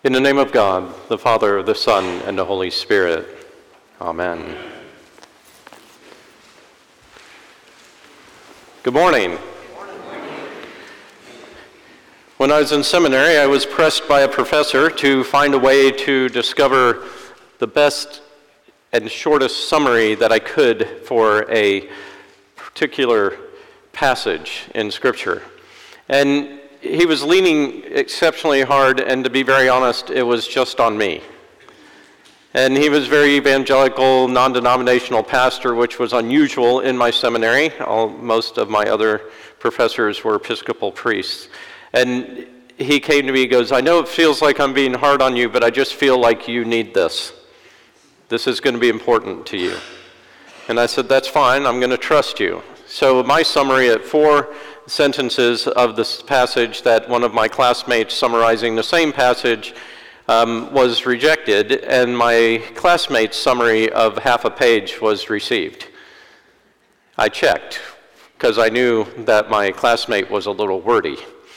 In the name of God, the Father, the Son, and the Holy Spirit. Amen. Good morning. When I was in seminary, I was pressed by a professor to find a way to discover the best and shortest summary that I could for a particular passage in Scripture. And he was leaning exceptionally hard, and to be very honest, it was just on me. And he was very evangelical, non-denominational pastor, which was unusual in my seminary. Most of my other professors were Episcopal priests. And he came to me, he goes, "I know it feels like I'm being hard on you, but I just feel like you need this. This is going to be important to you." And I said, "That's fine, I'm going to trust you." So my summary at 4 sentences of this passage that one of my classmates summarizing the same passage was rejected, and my classmate's summary of half a page was received. I checked, because I knew that my classmate was a little wordy.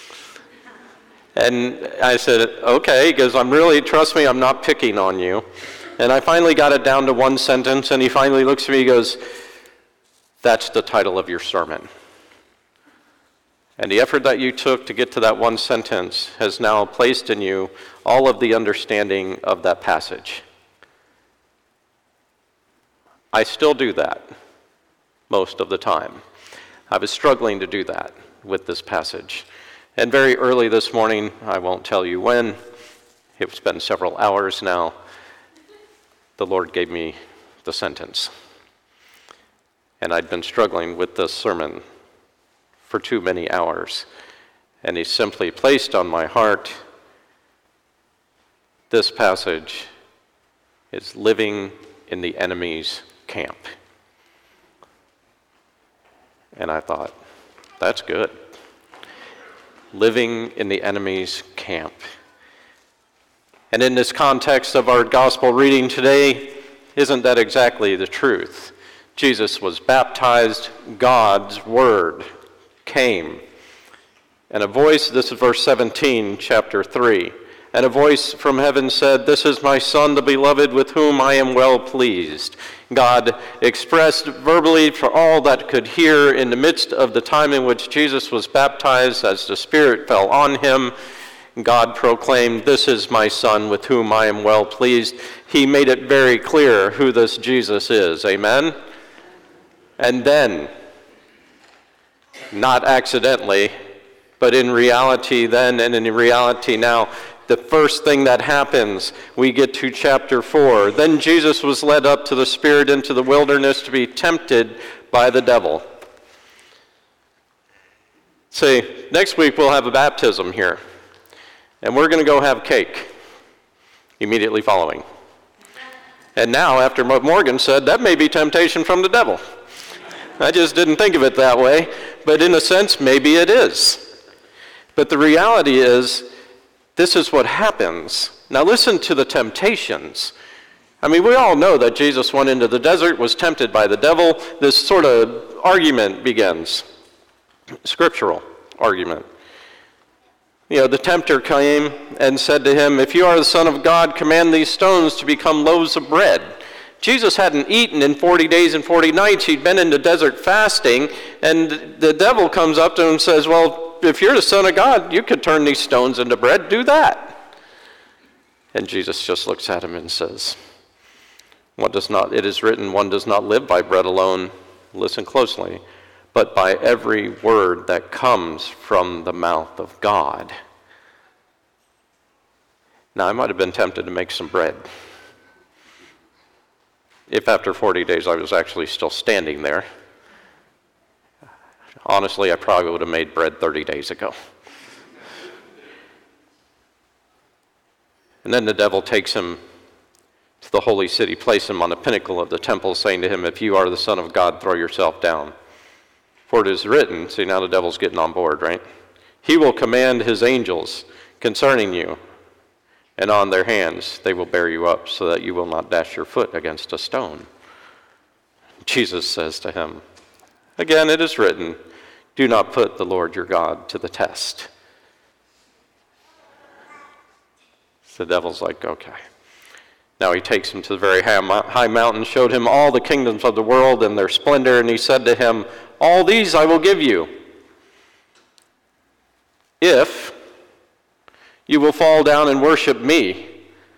And I said, "Okay," because trust me, I'm not picking on you. And I finally got it down to one sentence, and he finally looks at me and goes, "That's the title of your sermon. And the effort that you took to get to that one sentence has now placed in you all of the understanding of that passage." I still do that most of the time. I was struggling to do that with this passage. And very early this morning, I won't tell you when, it's been several hours now, the Lord gave me the sentence. And I'd been struggling with this sermon for too many hours. And he simply placed on my heart, this passage is living in the enemy's camp. And I thought, that's good. Living in the enemy's camp. And in this context of our gospel reading today, isn't that exactly the truth? Jesus was baptized, God's word came. And a voice, this is verse 17, chapter 3, and a voice from heaven said, "This is my Son, the beloved, with whom I am well pleased." God expressed verbally for all that could hear in the midst of the time in which Jesus was baptized, as the Spirit fell on him, God proclaimed, "This is my Son, with whom I am well pleased." He made it very clear who this Jesus is. Amen? And then, not accidentally, but in reality then and in reality now, the first thing that happens, we get to chapter 4. Then Jesus was led up to the Spirit into the wilderness to be tempted by the devil. See, next week we'll have a baptism here. And we're going to go have cake immediately following. And now, after what Morgan said, that may be temptation from the devil. I just didn't think of it that way, but in a sense, maybe it is. But the reality is, this is what happens. Now listen to the temptations. I mean, we all know that Jesus went into the desert, was tempted by the devil. This sort of argument begins, scriptural argument. The tempter came and said to him, "If you are the Son of God, command these stones to become loaves of bread." Jesus hadn't eaten in 40 days and 40 nights. He'd been in the desert fasting, and the devil comes up to him and says, "Well, if you're the Son of God, you could turn these stones into bread. Do that." And Jesus just looks at him and says, "It is written, one does not live by bread alone," listen closely, "but by every word that comes from the mouth of God." Now, I might have been tempted to make some bread, if after 40 days I was actually still standing there. Honestly, I probably would have made bread 30 days ago. And then the devil takes him to the holy city, places him on the pinnacle of the temple, saying to him, "If you are the Son of God, throw yourself down. For it is written," see, now the devil's getting on board, right? "He will command his angels concerning you, and on their hands they will bear you up, so that you will not dash your foot against a stone." Jesus says to him, "Again, it is written, do not put the Lord your God to the test." The devil's like, okay. Now he takes him to the very high mountain, showed him all the kingdoms of the world and their splendor, and he said to him, all these I will give you, if you will fall down and worship me.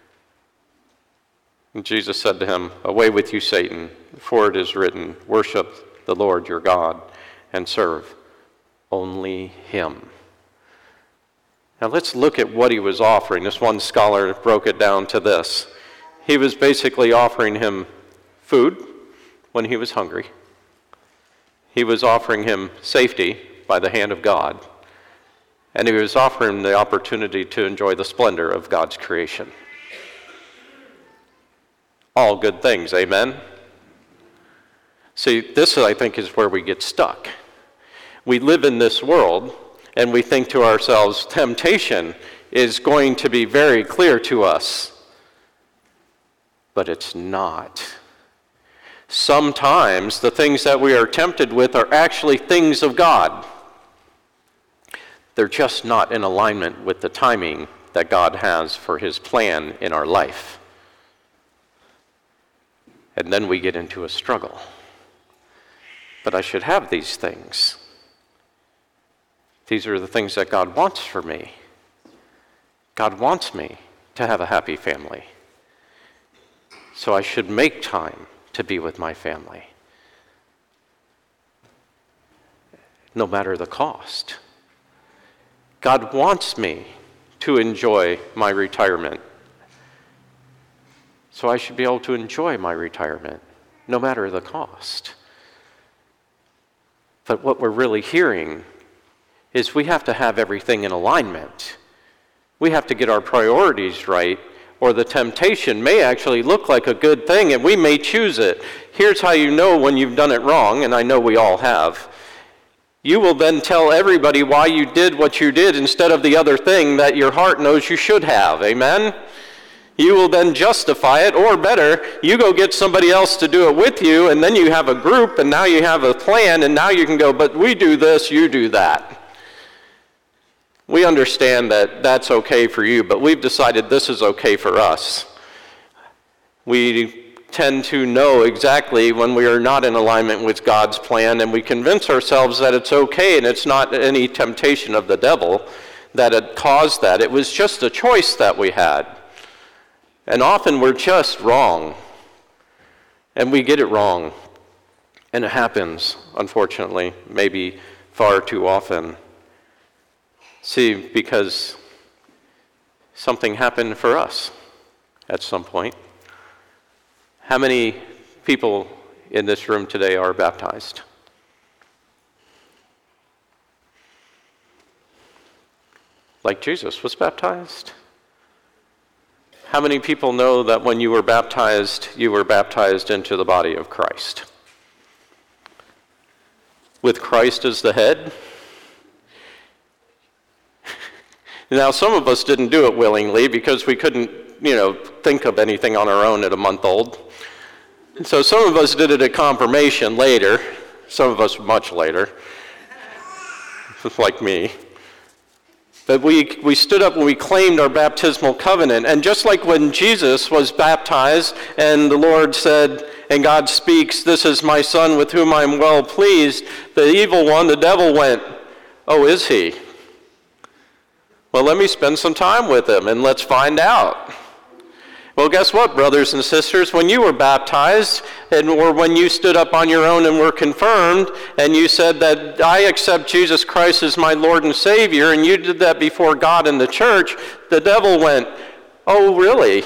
And Jesus said to him, away with you, Satan, for it is written, worship the Lord your God and serve only him. Now let's look at what he was offering. This one scholar broke it down to this. He was basically offering him food when he was hungry. He was offering him safety by the hand of God. And he was offering him the opportunity to enjoy the splendor of God's creation. All good things, amen? See, this, I think, is where we get stuck. We live in this world, and we think to ourselves, temptation is going to be very clear to us. But it's not. Sometimes the things that we are tempted with are actually things of God. They're just not in alignment with the timing that God has for his plan in our life. And then we get into a struggle. But I should have these things. These are the things that God wants for me. God wants me to have a happy family. So I should make time to be with my family, no matter the cost. God wants me to enjoy my retirement. So I should be able to enjoy my retirement, no matter the cost. But what we're really hearing is we have to have everything in alignment. We have to get our priorities right, or the temptation may actually look like a good thing, and we may choose it. Here's how you know when you've done it wrong, and I know we all have. You will then tell everybody why you did what you did instead of the other thing that your heart knows you should have. Amen? You will then justify it, or better, you go get somebody else to do it with you, and then you have a group, and now you have a plan, and now you can go, but we do this, you do that. We understand that that's okay for you, but we've decided this is okay for us. We tend to know exactly when we are not in alignment with God's plan, and we convince ourselves that it's okay and it's not any temptation of the devil that had caused that. It was just a choice that we had. And often we're just wrong, and we get it wrong. And it happens, unfortunately, maybe far too often. See, because something happened for us at some point. How many people in this room today are baptized? Like Jesus was baptized? How many people know that when you were baptized into the body of Christ? With Christ as the head? Now, some of us didn't do it willingly because we couldn't, think of anything on our own at a month old. And so some of us did it at confirmation later, some of us much later, like me. But we stood up and we claimed our baptismal covenant. And just like when Jesus was baptized and the Lord said, and God speaks, "This is my son with whom I am well pleased," the evil one, the devil, went, "Oh, is he? Well, let me spend some time with him and let's find out." Well, guess what, brothers and sisters? When you were baptized, or when you stood up on your own and were confirmed, and you said that I accept Jesus Christ as my Lord and Savior, and you did that before God and the church, the devil went, "Oh, really?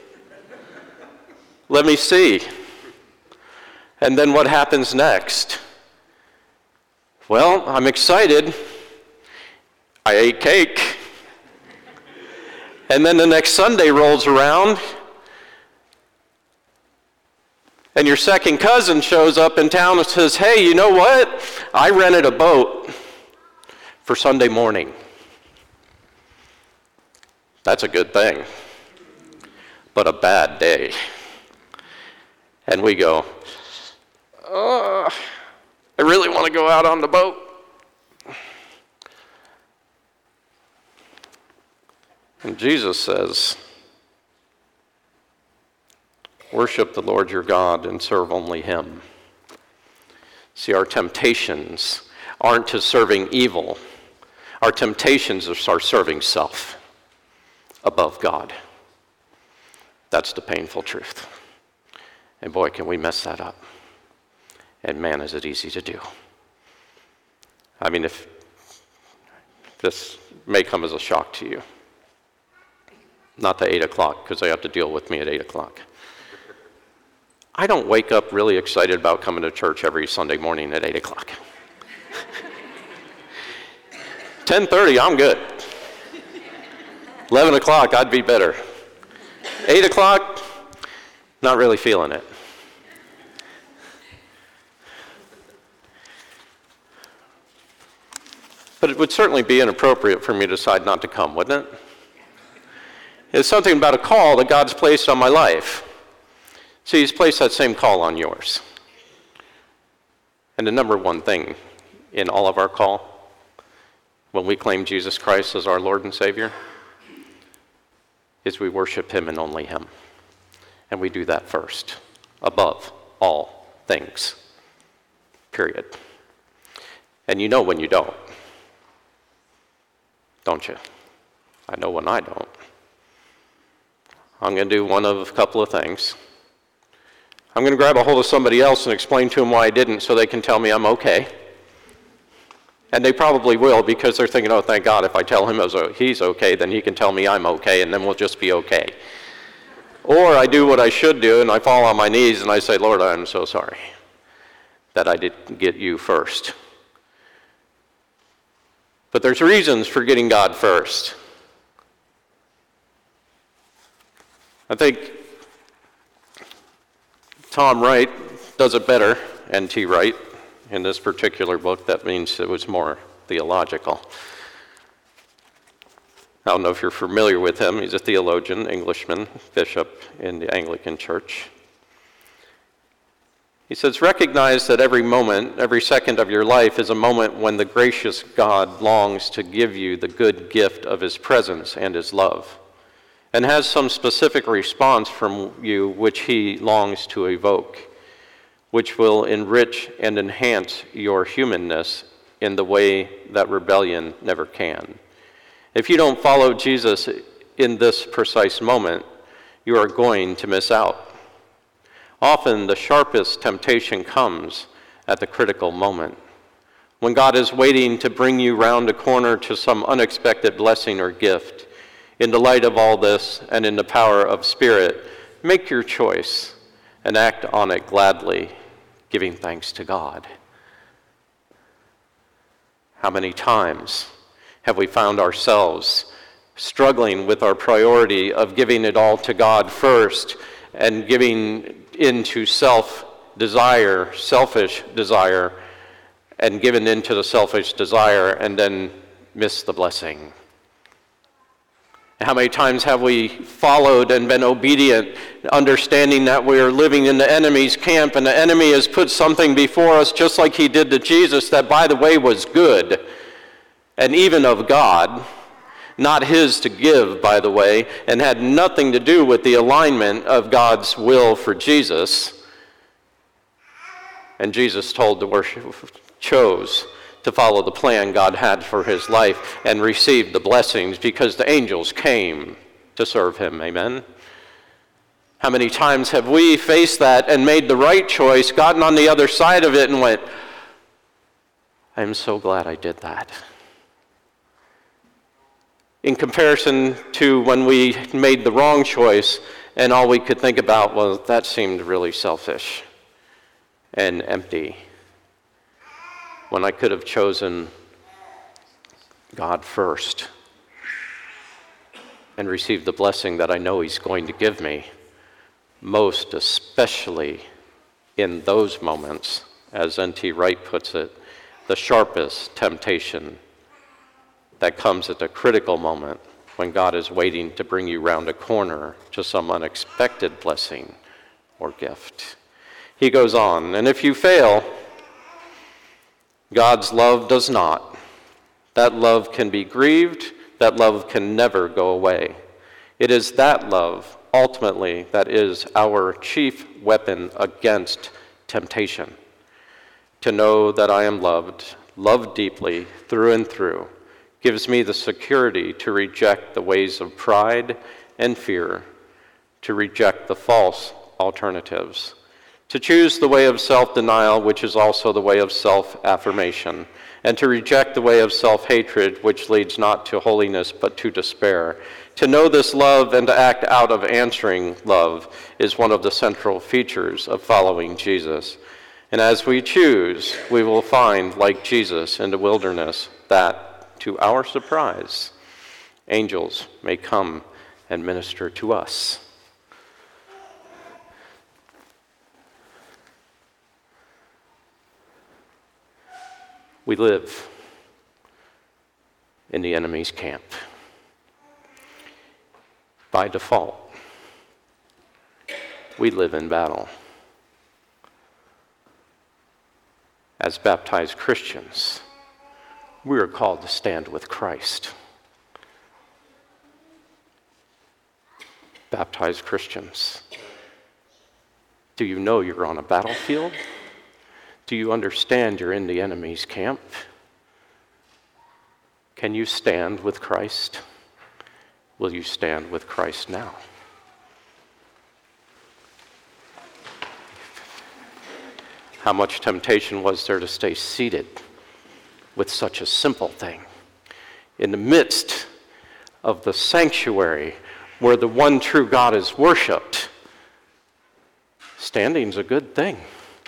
Let me see." And then what happens next? Well, I'm excited. I ate cake. And then the next Sunday rolls around, and your second cousin shows up in town and says, "Hey, you know what? I rented a boat for Sunday morning." That's a good thing, but a bad day. And we go, "I really want to go out on the boat." And Jesus says, Worship the Lord your God and serve only him. See, our temptations aren't to serving evil. Our temptations are serving self above God. That's the painful truth. And boy, can we mess that up. And man, is it easy to do. I mean, if this may come as a shock to you. Not the 8 o'clock, because they have to deal with me at 8 o'clock. I don't wake up really excited about coming to church every Sunday morning at 8 o'clock. 10:30, I'm good. 11 o'clock, I'd be better. 8 o'clock, not really feeling it. But it would certainly be inappropriate for me to decide not to come, wouldn't it? It's something about a call that God's placed on my life. See, he's placed that same call on yours. And the number one thing in all of our call, when we claim Jesus Christ as our Lord and Savior, is we worship him and only him. And we do that first, above all things, period. And you know when you don't you? I know when I don't. I'm going to do one of a couple of things. I'm going to grab a hold of somebody else and explain to them why I didn't so they can tell me I'm okay. And they probably will, because they're thinking, oh, thank God, if I tell him he's okay, then he can tell me I'm okay, and then we'll just be okay. Or I do what I should do, and I fall on my knees and I say, Lord, I'm so sorry that I didn't get you first. But there's reasons for getting God first. I think Tom Wright does it better, N.T. Wright, in this particular book. That means it was more theological. I don't know if you're familiar with him. He's a theologian, Englishman, bishop in the Anglican Church. He says, recognize that every moment, every second of your life is a moment when the gracious God longs to give you the good gift of his presence and his love, and has some specific response from you which he longs to evoke, which will enrich and enhance your humanness in the way that rebellion never can. If you don't follow Jesus in this precise moment, you are going to miss out. Often the sharpest temptation comes at the critical moment, when God is waiting to bring you round a corner to some unexpected blessing or gift. In the light of all this and in the power of Spirit, make your choice and act on it gladly, giving thanks to God. How many times have we found ourselves struggling with our priority of giving it all to God first and giving into self-desire, selfish desire, and given into the selfish desire and then miss the blessing? How many times have we followed and been obedient, understanding that we are living in the enemy's camp and the enemy has put something before us just like he did to Jesus that, by the way, was good and even of God, not his to give, by the way, and had nothing to do with the alignment of God's will for Jesus. And Jesus chose to follow the plan God had for his life and received the blessings because the angels came to serve him. Amen? How many times have we faced that and made the right choice, gotten on the other side of it and went, I'm so glad I did that. In comparison to when we made the wrong choice and all we could think about was, that seemed really selfish and empty, when I could have chosen God first and received the blessing that I know he's going to give me, most especially in those moments, as N.T. Wright puts it, the sharpest temptation that comes at the critical moment when God is waiting to bring you round a corner to some unexpected blessing or gift. He goes on, and if you fail, God's love does not. That love can be grieved. That love can never go away. It is that love ultimately, that is our chief weapon against temptation. To know that I am loved deeply through and through, gives me the security to reject the ways of pride and fear, to reject the false alternatives, to choose the way of self-denial, which is also the way of self-affirmation, and to reject the way of self-hatred, which leads not to holiness but to despair. To know this love and to act out of answering love is one of the central features of following Jesus. And as we choose, we will find, like Jesus in the wilderness, that, to our surprise, angels may come and minister to us. We live in the enemy's camp. By default, we live in battle. As baptized Christians, we are called to stand with Christ. Baptized Christians, do you know you're on a battlefield? Do you understand you're in the enemy's camp? Can you stand with Christ? Will you stand with Christ now? How much temptation was there to stay seated with such a simple thing in the midst of the sanctuary where the one true God is worshiped? Standing's a good thing.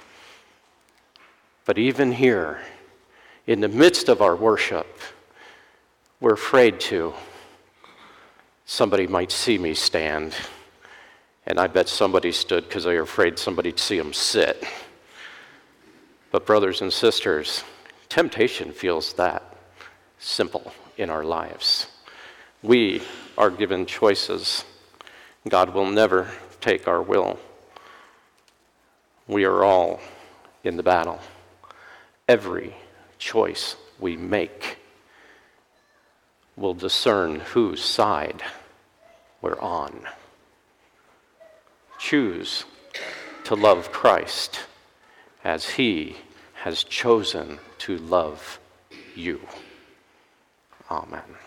But even here, in the midst of our worship, we're afraid to. Somebody might see me stand, and I bet somebody stood because they were afraid somebody'd see them sit. But brothers and sisters, temptation feels that simple in our lives. We are given choices. God will never take our will. We are all in the battle. Every choice we make will discern whose side we're on. Choose to love Christ as he has chosen to love you. Amen.